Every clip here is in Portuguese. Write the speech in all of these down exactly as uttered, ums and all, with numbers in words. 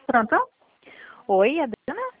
Pronto? Oi, Adriana?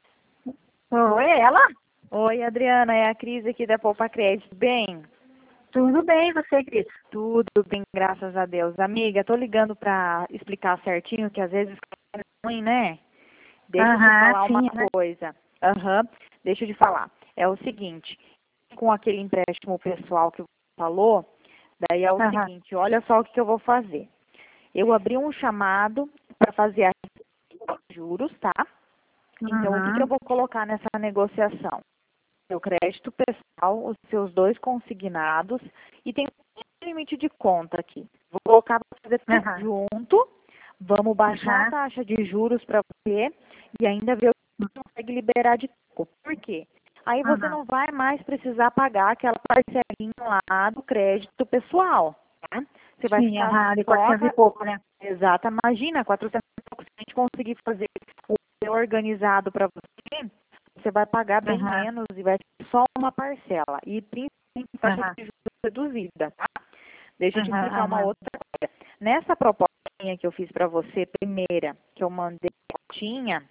Oi, é ela? Oi, Adriana, é a Cris aqui da Poupa Crédito. Bem? Tudo bem, você, Cris? Tudo bem, graças a Deus. Amiga, tô ligando pra explicar certinho, que às vezes é ruim, né? Deixa eu te Aham, falar uma sim, né? coisa. Aham, deixa eu te falar. É o seguinte, com aquele empréstimo pessoal que você falou, daí é o Aham. seguinte, olha só o que que eu vou fazer. Eu abri um chamado para fazer a juros, tá? Então, o que que eu Uhum. vou colocar nessa negociação? Seu crédito pessoal, os seus dois consignados e tem um limite de conta aqui. Vou colocar para fazer tudo Aham. junto. Vamos baixar a Aham. taxa de juros para você e ainda ver o que você consegue liberar de pouco. Por quê? Aí você Aham. não vai mais precisar pagar aquela parcelinha lá do crédito pessoal, tá? Você vai Sim, ficar aham, de só... quatrocentos e pouco, né? Exato, imagina, quatrocentos e pouco, se a gente conseguir fazer o seu organizado para você, você vai pagar bem Aham. menos e vai ter só uma parcela. E principalmente taxa Aham. de juros reduzida, tá? Deixa eu te Aham. explicar uma Aham. outra coisa. Nessa propostinha que eu fiz para você, primeira, que eu mandei, tinha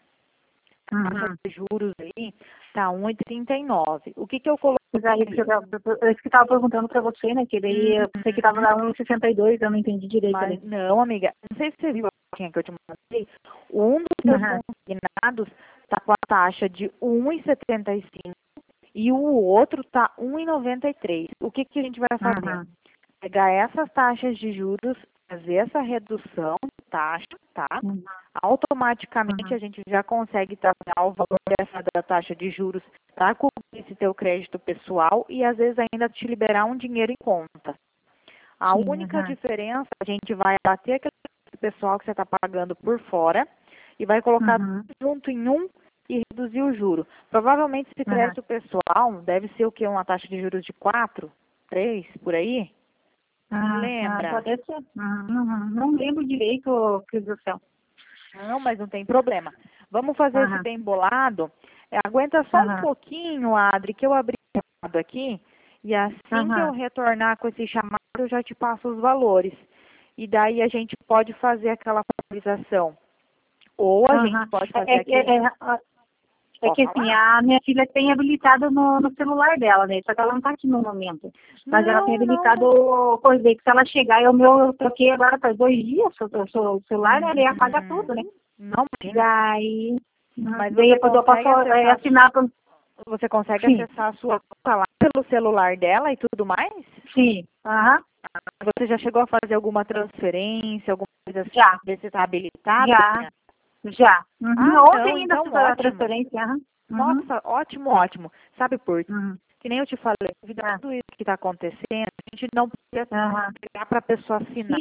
a taxa Uhum. de juros aí, tá um vírgula trinta e nove. O que que eu coloquei Mas aí, porque eu ali? tava, eu isso que tava perguntando pra você, né? Que daí eu pensei que tava Uhum. lá um vírgula sessenta e dois, eu não entendi direito Mas ali. não, amiga, não sei se você viu a plaquinha que eu te mandei. Um dos seus Aham. consignados está com a taxa de um vírgula setenta e cinco e o outro está um vírgula noventa e três. O que, que a gente vai fazer? Aham. Pegar essas taxas de juros, fazer essa redução de taxa, tá? Uhum. Automaticamente a Uhum. gente já consegue trabalhar o valor dessa da taxa de juros para cobrir esse teu crédito pessoal e às vezes ainda te liberar um dinheiro em conta. A Sim, única aham. diferença, a gente vai bater aquele pessoal que você está pagando por fora e vai colocar Uhum. junto em um e reduzir o juro. Provavelmente esse Aham. crédito pessoal deve ser o quê? Uma taxa de juros de quatro, três, por aí? Ah, ah, Lembra? pode ser. Uhum. Uhum. Não lembro direito, Cris do céu. Não, mas não tem problema. Vamos fazer esse Aham. bem bolado. É, aguenta só um Aham. pouquinho, Adri, que eu abri o chamado aqui. E assim que eu Aham. retornar com esse chamado, eu já te passo os valores. E daí a gente pode fazer aquela atualização. Ou a gente Aham. pode É, fazer é, aquele... é, é, é Pode que assim, falar? a minha filha tem habilitado no, no celular dela, né? Só que ela não tá aqui no momento. Mas ela tem Não, não, habilitado não. o coisa aí, que se ela chegar, eu, meu, eu troquei agora faz dois dias o, o, o celular, né? Ele apaga tudo, né? Hum, não, imagina. Daí, uhum, Mas daí você depois eu posso consegue é, acessar, assinar pro... você consegue Sim, acessar a sua conta lá pelo celular dela e tudo mais? sim. Aham. Você já chegou a fazer alguma transferência, alguma coisa assim, Já, ver se está habilitado? já, já. Uhum. Ah, Ontem não, ainda então fiz a ótimo. transferência. Aham. Uhum. Nossa, ótimo, ótimo. Sabe por quê? Uhum. Que nem eu te falei, devido a Ah, tudo isso que está acontecendo, a gente não podia aham. pegar para a pessoa assinar. Sim,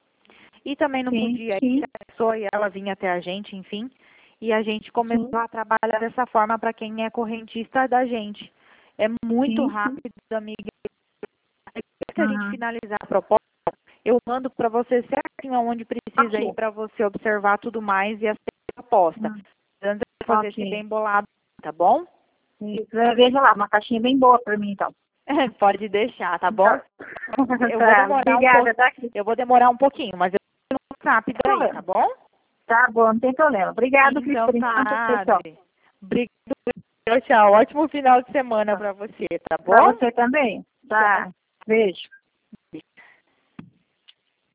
E também não sim, podia ir sim, a pessoa e ela vinha até a gente, enfim. E a gente começou sim, a trabalhar dessa forma para quem é correntista da gente. É muito sim, sim. rápido, amiga. Depois que a gente Uhum. finalizar a proposta, eu mando para você certinho aonde precisa ir Ok. para você observar tudo mais e a proposta. Hum, Antes de fazer esse ok. bem bolado, tá bom? Isso, é, veja lá, uma caixinha bem boa para mim, então. Pode deixar, tá bom? Tá. Eu vou Tá, demorar um pouco, obrigada, tá? Cris? eu vou demorar um pouquinho, mas eu vou rápido Não tem aí, tá problema. bom? Tá bom, não tem problema. Obrigado, Cris, Então por tá, enquanto. Tchau. Adri. Obrigado. Tchau, tchau. Ótimo final de semana Tá. para você, tá Para bom? você também. Tchau. Tá. Beijo.